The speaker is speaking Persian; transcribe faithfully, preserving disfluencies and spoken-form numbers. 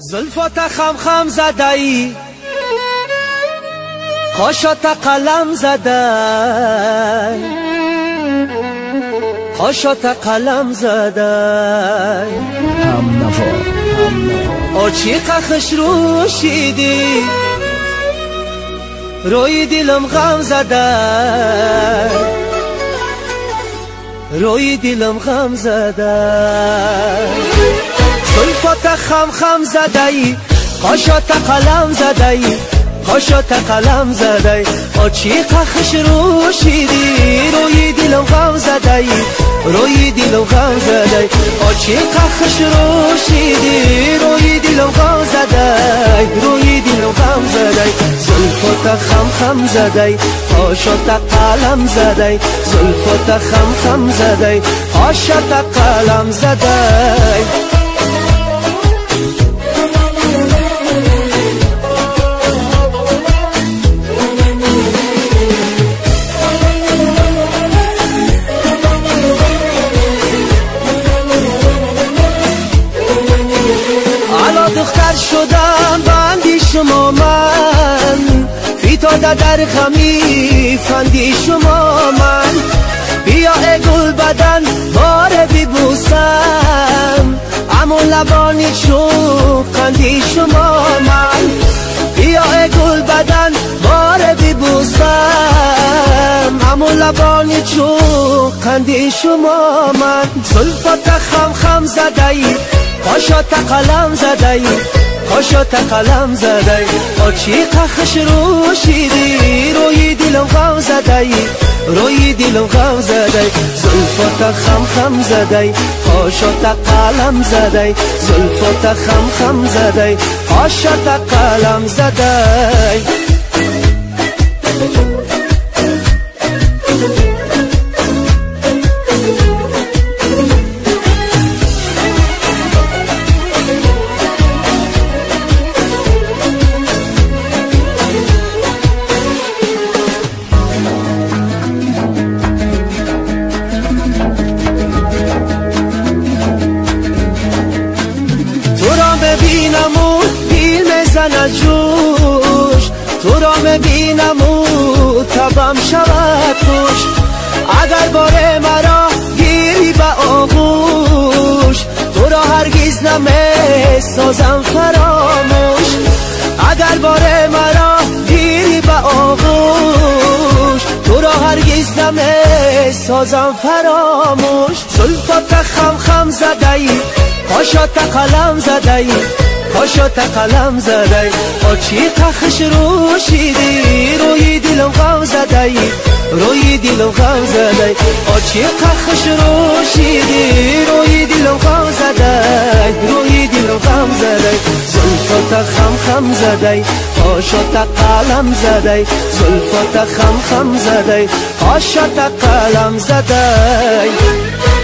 زلفات خم خم زدایی، قاشات قلم زدای، قاشات قلم زدای. هم نفا هم نفا آچی قخش روشیدی، روی دلم غم زدای، روی دلم غم زدای. زلفات خم خم زدایی، قاشات قلم زدایی، قاشات قلم زدایی. آچی قخش روشیدی، روی دلم غم زدایی، روی دلم غم زدایی. آچی قخش روشیدی، روی دلم غم زدایی، روی دلم غم زدایی. زلفات خم خم زدایی، قاشات قلم زدایی، زلفات خم خم زدایی، قاشات قلم زدایی. دختر شدم بندی شما من، فیتاده در غمی فندی شما من. بیا ای گل بدن باره ببوسم، امون لبانی چون قندی شما من. بیا ای گل بدن باره ببوسم، امون لبانی چون قندی شما من. زلفات خم خم زدایی، قاشات قلم زدایی، قاشات قلم زدایی. آچی قخش روشیدی، روی دلم غم زدایی، روی دلم غم زدایی. زلفات خم خم زدایی، قاشات قلم زدایی، زلفات خم خم زدایی، قاشات قلم زدایی. ببینم و دیل میزنه جوش، تو را ببینم و تبم شود خوش. اگر باره مرا گیری به آغوش، تو را هرگز نمیسازم فراموش. اگر باره مرا گیری به آغوش، تو را هرگز نمیسازم فراموش. زلفات خم خم زدایی، قاشات قلم زدایی، قاشات قلم زدایی. آچی قخش روشیدی، روی دلم غم زدایی، روی دلم غم زدایی. آچی قخش روشیدی، روی دلم غم زدایی، روی دلم غم زدایی. زلفات خم خم زدایی، قاشات قلم زدایی، زلفات خم خم زدایی، قاشات قلم زدایی.